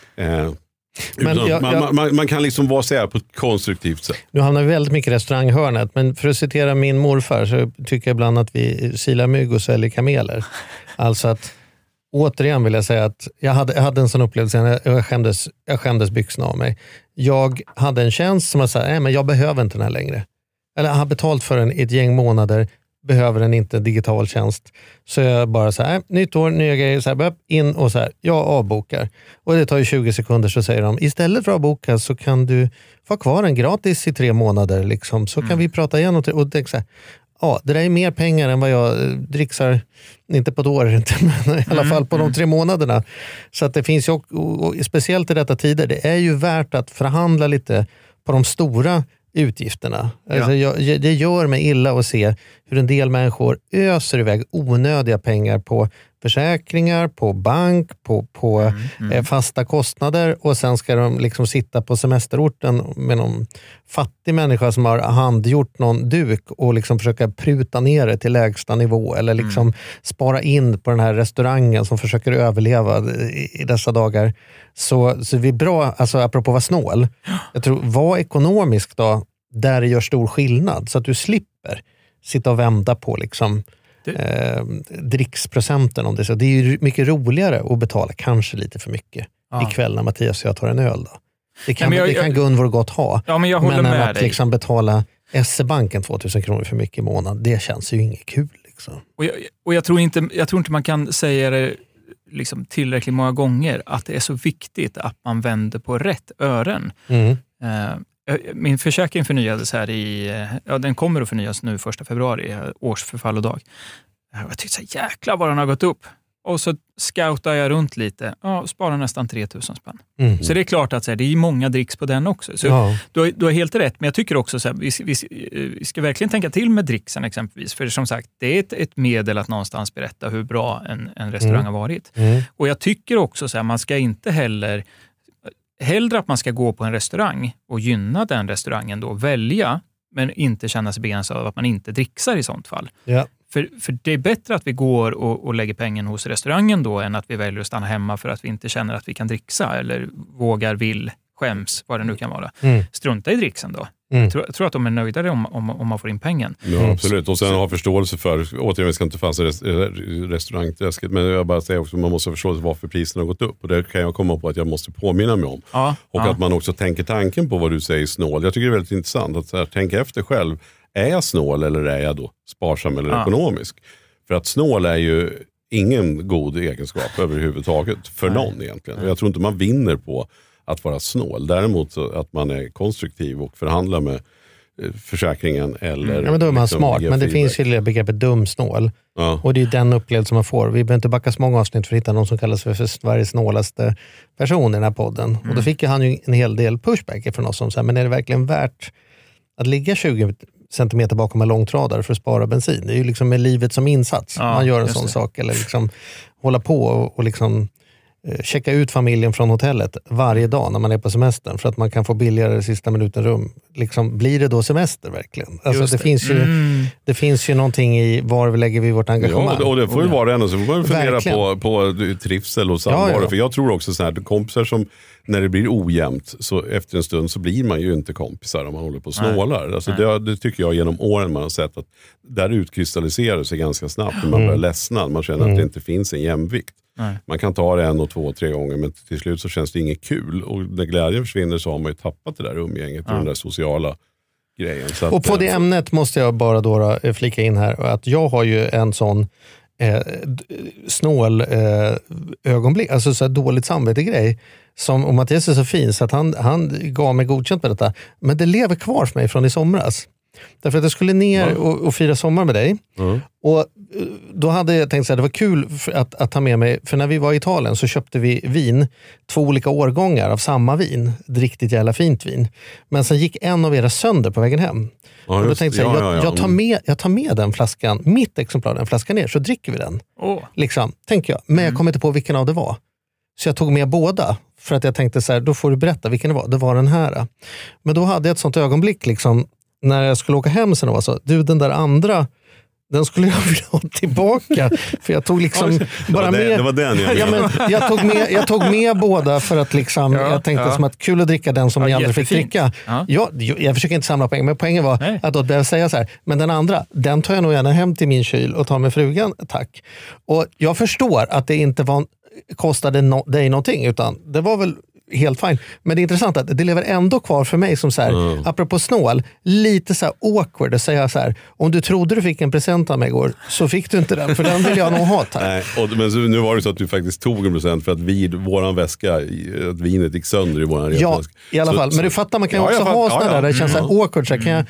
Men man kan liksom vara så här på ett konstruktivt sätt. Nu hamnar vi väldigt mycket i restauranghörnet, men för att citera min morfar så tycker jag ibland att vi silar mygg och säljer kameler. Alltså att, återigen vill jag säga att jag hade en sån upplevelse, jag skämdes byxorna av mig. Jag hade en tjänst som jag sa, nej men jag behöver inte den här längre. Eller jag har betalt för den i ett gäng månader, behöver den inte digital tjänst. Så jag bara så här, nytt år, nya grejer, så här, in och så här, jag avbokar. Och det tar ju 20 sekunder så säger de, istället för att avboka så kan du få kvar den gratis i 3 månader liksom. Så kan vi prata igen och tänka så här, ja, det där är mer pengar än vad jag dricksar, inte på ett år inte, men i alla fall på de 3 månaderna. Så att det finns ju, och speciellt i detta tider, det är ju värt att förhandla lite på de stora utgifterna. Alltså det gör mig illa att se hur en del människor öser iväg onödiga pengar på försäkringar, på bank, på fasta kostnader, och sen ska de liksom sitta på semesterorten med någon fattig människa som har handgjort någon duk och liksom försöka pruta ner det till lägsta nivå, eller liksom spara in på den här restaurangen som försöker överleva i dessa dagar. Så vi är bra, alltså apropå att vara snål, jag tror, var ekonomisk då där det gör stor skillnad, så att du slipper sitta och vända på liksom dricksprocenten om det så. Det är ju mycket roligare att betala kanske lite för mycket ikväll när Mattias och jag tar en öl då. Det kan Gunvor gott ha. Ja, men jag håller med att liksom betala SE-banken 2000 kronor för mycket i månaden, det känns ju inget kul liksom. Och jag tror inte man kan säga det liksom tillräckligt många gånger att det är så viktigt att man vänder på rätt ören. Min försäkring förnyades här den kommer att förnyas nu 1 februari, årsförfall och dag. Jag tyckte så jäkla vad den har gått upp. Och så scoutar jag runt lite. Sparar nästan 3000 spänn. Så det är klart att det är många dricks på den också. Så du har helt rätt. Men jag tycker också att vi ska verkligen tänka till med dricksen exempelvis. För som sagt, det är ett medel att någonstans berätta hur bra en restaurang har varit. Och jag tycker också att man ska inte hellre att man ska gå på en restaurang och gynna den restaurangen då, välja, men inte känna sig begränsad av att man inte dricksar i sånt fall. Ja. För det är bättre att vi går och lägger pengen hos restaurangen då än att vi väljer att stanna hemma för att vi inte känner att vi kan dricksa eller vågar, skäms, vad det nu kan vara. Strunta i dricksen då. Jag tror att de är nöjdare om man får in pengen. Ja, absolut. Och sen ha förståelse för, återigen, vi ska inte fasta restaurangträsket, men jag bara säger också att man måste ha förståelse för varför priserna har gått upp. Och det kan jag komma på att jag måste påminna mig om. Att man också tänker tanken på vad du säger snål. Jag tycker det är väldigt intressant att så här, tänka efter själv. Är jag snål eller är jag då sparsam eller ekonomisk? För att snål är ju ingen god egenskap överhuvudtaget för någon egentligen. Och jag tror inte man vinner på att vara snål. Däremot så att man är konstruktiv och förhandlar med försäkringen eller... Ja, men då är man smart. Men det finns ju det begreppet dumsnål. Ja. Och det är den upplevelse man får. Vi behöver inte backa så många avsnitt för att hitta någon som kallas för Sveriges snålaste person i den här podden. Och då fick han ju en hel del pushback från oss som säger, men är det verkligen värt att ligga 20 centimeter bakom en långtradare för att spara bensin? Det är ju liksom med livet som insats. Man gör en sån sak. Eller liksom hålla på och liksom checka ut familjen från hotellet varje dag när man är på semestern för att man kan få billigare sista minuten rum. Liksom, blir det då semester verkligen? Alltså, det finns ju någonting i var vi lägger vårt engagemang. Ja, och det får ju vara ändå, så får man fundera på trivsel och samvaro. För jag tror också så här, kompisar som, när det blir ojämnt så efter en stund så blir man ju inte kompisar om man håller på och snålar. Alltså det tycker jag genom åren man har sett att där utkristalliserar sig ganska snabbt när man börjar ledsna. Man känner att det inte finns en jämvikt. Nej. Man kan ta det 1, 2, 3 gånger, men till slut så känns det inget kul. Och när glädjen försvinner så har man ju tappat det där umgänget och den där sociala grejen. Så och på det ämnet måste jag bara då flika in här att jag har ju en sån snål ögonblick, alltså så här dåligt samvete-grej som, och Mattias är så fin så att han gav mig godkänt med detta. Men det lever kvar för mig från i somras. Därför att jag skulle ner och fira sommar med dig. Och då hade jag tänkt att det var kul att ta med mig, för när vi var i Italien så köpte vi vin, 2 olika årgångar av samma vin, ett riktigt jävla fint vin. Men sen gick en av era sönder på vägen hem. Och då tänkte jag, jag tar med den flaskan, mitt exemplar, den flaskan ner, så dricker vi den. Liksom, tänker jag. Men jag kom inte på vilken av det var. Så jag tog med båda. För att jag tänkte så här, då får du berätta vilken det var. Det var den här. Men då hade jag ett sånt ögonblick liksom, när jag skulle åka hem sen och var så, du, den där andra, den skulle jag vilja ha tillbaka. För jag tog liksom bara med. Det var den jag tog med båda för att liksom, jag tänkte som att kul att dricka den som ni aldrig fick dricka. Jag försöker inte samla poäng, men poängen var att då behöver säga så här, men den andra, den tar jag nog gärna hem till min kyl och tar med frugan, tack. Och jag förstår att det inte kostade dig någonting, utan det var väl helt fint. Men det är intressant att det lever ändå kvar för mig som så här, apropå snål, lite så här awkward att säga så här, om du trodde du fick en present av mig igår, så fick du inte den, för den vill jag nog ha. Nej, men nu var det så att du faktiskt tog en present för att våran väska, att vinet gick sönder i våran repväska. Ja, i alla fall. Men du fattar, man kan också ha sådana där, det känns så här awkward. Så kan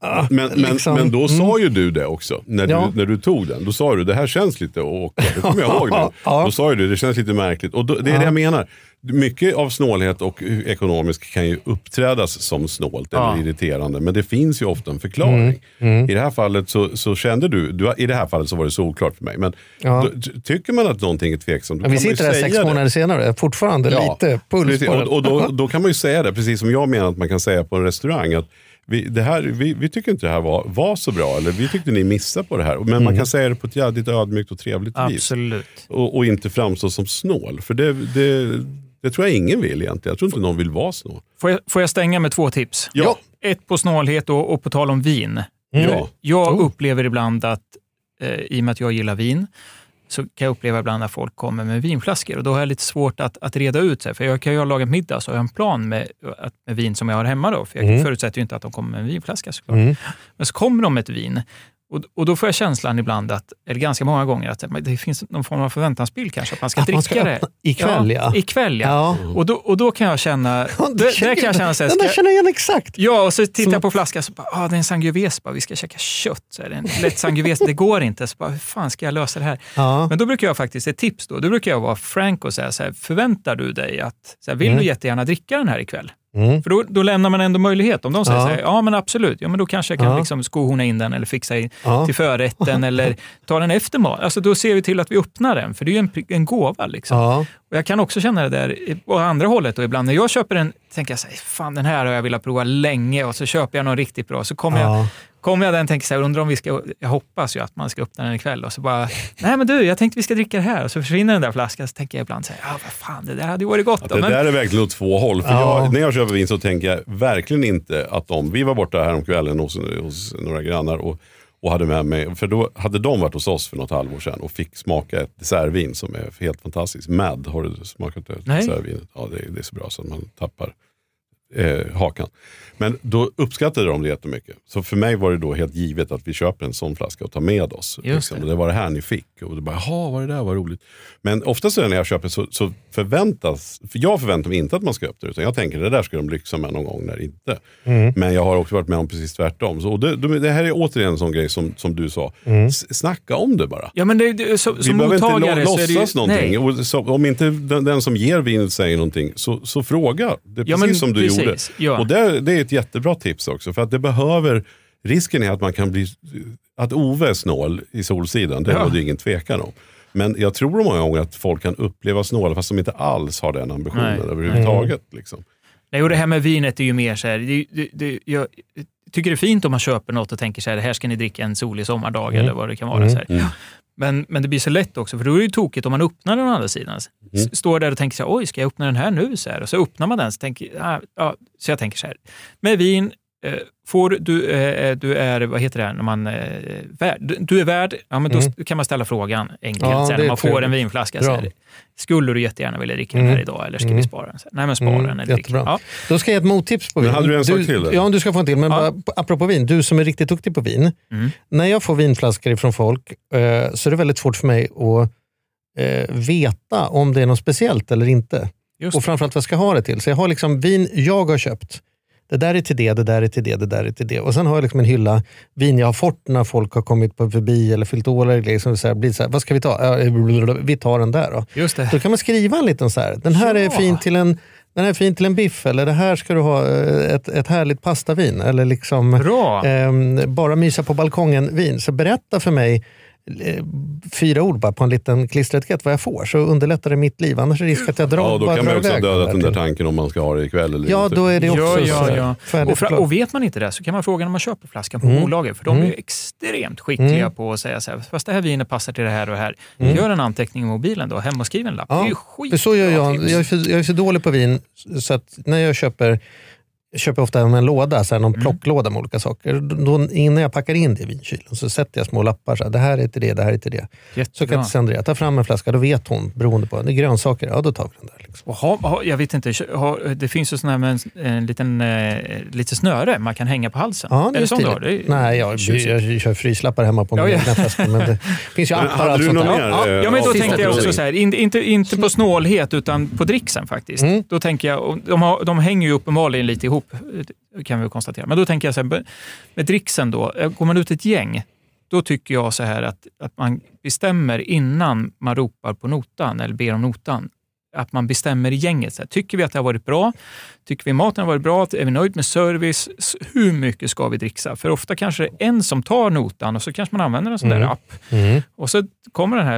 men då sa ju du det också, när du tog den. Då sa du, det här känns lite awkward. Det kommer jag ihåg nu. Då sa ju du, det känns lite märkligt. Och det är det jag menar. Mycket av snålhet och ekonomisk kan ju uppträdas som snålt eller irriterande, men det finns ju ofta en förklaring. I det här fallet så kände du i det här fallet så var det solklart för mig, men tycker man att någonting är tveksamt, vi sitter där 6 månader senare, fortfarande lite puls på det. Och då kan man ju säga det, precis som jag menar att man kan säga på en restaurang, att vi tycker inte det här var så bra, eller vi tyckte ni missade på det här, men man kan säga det på ett jävligt ödmjukt och trevligt vis. Och inte framstå som snål, för det tror jag ingen vill egentligen. Jag tror inte någon vill vara snål. Får jag stänga med 2 tips? Ja. Ett på snålhet och på tal om vin. Jag upplever ibland att, i och med att jag gillar vin, så kan jag uppleva ibland att folk kommer med vinflaskor. Och då har jag lite svårt att reda ut sig. För jag kan ju ha lagat middag, så har jag en plan med vin som jag har hemma då. För jag förutsätter ju inte att de kommer med en vinflaska såklart. Men så kommer de med ett vin. Och då får jag känslan ibland eller ganska många gånger, att det finns någon form av förväntansbild kanske, att man ska dricka det. Ikväll, ikväll. Och då kan jag känna, där kan jag känna den där känner jag igen exakt. Ja, och så tittar jag på flaskan så bara, det är en Sangiovese, vi ska käka kött. Så är det en lätt Sangiovese, det går inte. Så bara, hur fan ska jag lösa det här? Men då brukar jag faktiskt, ett tips då brukar jag vara frank och säga så här, förväntar du dig att, så här, vill du jättegärna dricka den här ikväll? För då lämnar man ändå möjlighet. Om de säger så här, ja men absolut, men då kanske jag kan liksom skohorna in den eller fixa till förrätten eller ta den efter mat. Alltså då ser vi till att vi öppnar den, för det är ju en gåva liksom. Och jag kan också känna det där på andra hållet, och ibland när jag köper den tänker jag så här, fan den här har jag velat prova länge, och så köper jag någon riktigt bra, så kommer jag den och tänker så här, undrar om jag hoppas ju att man ska öppna den ikväll, och så bara, nej men du, jag tänkte vi ska dricka det här, och så försvinner den där flaskan, så tänker jag ibland så här, vad fan, det där hade ju varit gott. Det där är verkligen åt 2 håll, för när jag köper vin så tänker jag verkligen inte att vi var borta här om kvällen hos några grannar och hade med mig, för då hade de varit hos oss för något halvår sedan och fick smaka ett dessertvin som är helt fantastiskt. Mad, har du smakat det? Dessertvinet? Ja, det är så bra så att man tappar hakan. Men då uppskattade de det jättemycket. Så för mig var det då helt givet att vi köper en sån flaska och tar med oss. Liksom. Och det var det här ni fick. Och det bara, vad det där var roligt. Men oftast när jag köper så förväntas, för jag förväntar mig inte att man ska öppna det, utan jag tänker det där ska de lyxa med någon gång när inte. Men jag har också varit med om precis tvärtom. Så, och det här är återigen en sån grej som du sa. Snacka om det bara. Ja, men vi behöver inte låtsas någonting. Och så, om inte den som ger vinet säger någonting, så fråga. Det är precis som du gjorde. Ja. Och det är ett jättebra tips också, för att det behöver, risken är att man kan bli, att Ove är snål i Solsidan, det är det ingen tvekan om. Men jag tror många gånger att folk kan uppleva snåla fast de inte alls har den ambitionen överhuvudtaget. Liksom. Nej, och det här med vinet är ju mer så här, jag tycker det är fint om man köper något och tänker så här, det här ska ni dricka en solig sommardag eller vad det kan vara. Så här. Men det blir så lätt också, för då är det ju tokigt om man öppnar den å andra sidan. Står där och tänker så här, oj, ska jag öppna den här nu? Så här, och så öppnar man den, så jag tänker så här, med vin du är, vad heter det här, när man du är värd, ja men då kan man ställa frågan enkelt, när man får en vinflaska så här, skulle du jättegärna vilja dricka den här idag, eller ska vi spara den? Nej, men spara den. Jättebra. Då ska jag ge ett mottips på vin. Men hade du en sak till? Ja, du ska få en till, men bara, apropå vin, du som är riktigt duktig på vin, när jag får vinflaskor ifrån folk så är det väldigt svårt för mig att veta om det är något speciellt eller inte. Och framförallt vad jag ska ha det till. Så jag har liksom vin jag har köpt, det där är till det, det där är till det, det där är till det. Och sen har jag liksom en hylla vin jag har fått när folk har kommit på förbi eller fyllt år eller liksom så här, blir så här, vad ska vi ta? Vi tar den där då. Just det. Då kan man skriva en liten så här, den här är fin till en biff, eller det här ska du ha ett härligt pastavin, eller liksom bara mysa på balkongen vin. Så berätta för mig 4 ord bara på en liten klisteretikett vad jag får, så underlättar det mitt liv. Annars är det risk att jag drar då kan man också ha dödat den där tanken om man ska ha det ikväll eller inte. Då är det också och vet man inte det så kan man fråga när man köper flaskan på bolaget, för de är extremt skickliga på att säga så här, fast det här vinet passar till det här och här. Gör en anteckning i mobilen då, hem och skriv en lapp. Det är ju skit. För så gör jag är så dålig på vin så att när jag köper ofta en låda, så här, någon plocklåda med olika saker. Då, innan jag packar in det i vinkylen så sätter jag små lappar. Så här, det här är till det, det här är till det. Jättebra. Så kan jag till Andrea ta fram en flaska, då vet hon, beroende på det är grönsaker, då tar vi den där. Liksom. Jag vet inte, det finns ju sån här med en lite snöre man kan hänga på halsen. Ja, det är sånt då? Nej, jag kör fryslappar hemma på min egna flaska. Men det finns ju appar och allt sånt där. Ja, men då tänkte jag också så här, inte på snålhet utan på dricksen faktiskt. Då tänker jag, de hänger ju uppenbarligen lite ihop, kan vi konstatera. Men då tänker jag så här, med dricksen då, går man ut ett gäng, då tycker jag så här att man bestämmer innan man ropar på notan eller ber om notan, att man bestämmer i gänget. Så här, tycker vi att det har varit bra? Tycker vi maten har varit bra? Är vi nöjd med service? Hur mycket ska vi dricksa? För ofta kanske det är en som tar notan och så kanske man använder en sån där app. Och så kommer den här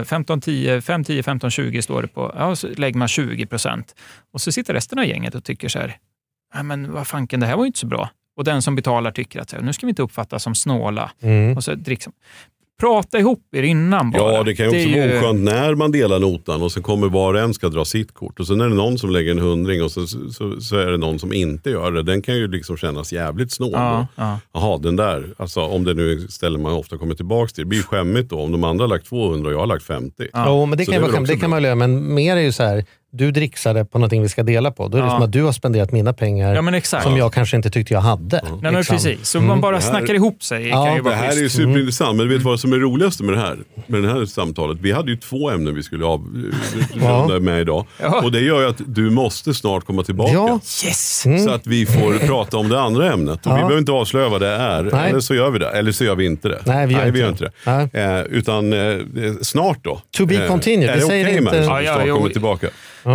15-10-15-20 står det på, och så lägger man 20%. Och så sitter resten av gänget och tycker så här, men vad fanken, det här var ju inte så bra. Och den som betalar tycker att nu ska vi inte uppfattas som snåla. Och så dricks. Prata ihop er innan bara. Ja, det kan ju också vara oskönt när man delar notan och sen kommer var och en ska dra sitt kort. Och sen är det någon som lägger en 100 och så är det någon som inte gör det. Den kan ju liksom kännas jävligt snål. Jaha, den där. Alltså om det nu är ställen man ofta kommer tillbaka till. Det blir skämmigt då om de andra har lagt 200 och jag har lagt 50. Ja, men det kan vara skämt. Det kan man göra, men mer är ju så här, du dricksade på någonting vi ska dela på. Då är det som att du har spenderat mina pengar som jag kanske inte tyckte jag hade. Nej, men precis. Så man bara snackar ihop sig. Kan ju vara det här är ju superintressant. Men du vet vad som är roligast med det här samtalet? Vi hade ju 2 ämnen vi skulle avrunda med idag. Och det gör ju att du måste snart komma tillbaka. Yes! Så att vi får prata om det andra ämnet. Och vi behöver inte avslöja vad det är. Nej. Eller så gör vi det. Eller så gör vi inte det. Nej, vi gör inte det. Utan snart då. To be continued. Är det okej med att snart kommer tillbaka?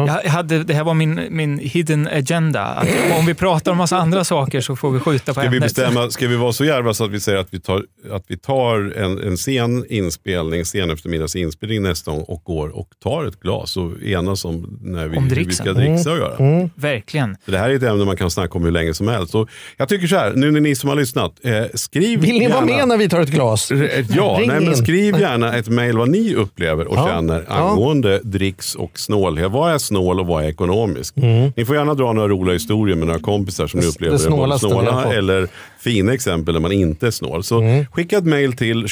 Det här var min hidden agenda. Att om vi pratar om massa andra saker så får vi skjuta på ämnet. Ska vi vara så jävla så att vi säger att vi tar en sen eftermiddags inspelning nästa gång och går och tar ett glas och enas om när vi ska dricksa och göra. Verkligen. Det här är ett ämne man kan snacka om hur länge som helst. Och jag tycker så här, nu när ni som har lyssnat, skriv Vill ni gärna, vara med när vi tar ett glas? Men skriv gärna ett mejl vad ni upplever och känner angående dricks och snålhet. Vad är snål och vad är ekonomisk? Ni får gärna dra några roliga historier med några kompisar som ni upplever snåla eller fina exempel där man inte är snål. Så skicka ett mejl till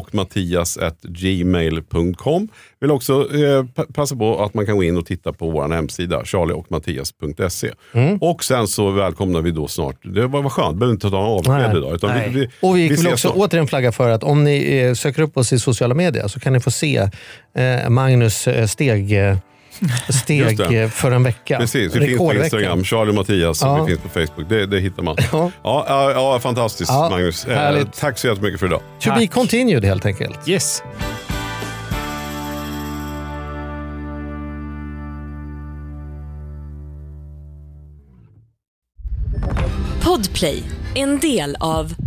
charlieochmattias@gmail.com. Vill också passa på att man kan gå in och titta på vår hemsida charlieochmattias.se. Och sen så välkomnar vi då snart. Det var skönt, behöver inte ta avsked idag. Utan vi vill också återigen flagga för att om ni söker upp oss i sociala medier så kan ni få se Magnus steg för en vecka. Precis, vi finns på Instagram, Charlie och Mattias, vi finns på Facebook, det hittar man. Ja, fantastiskt Magnus. Tack så jättemycket för idag. To be continued helt enkelt. Yes. Podplay, en del av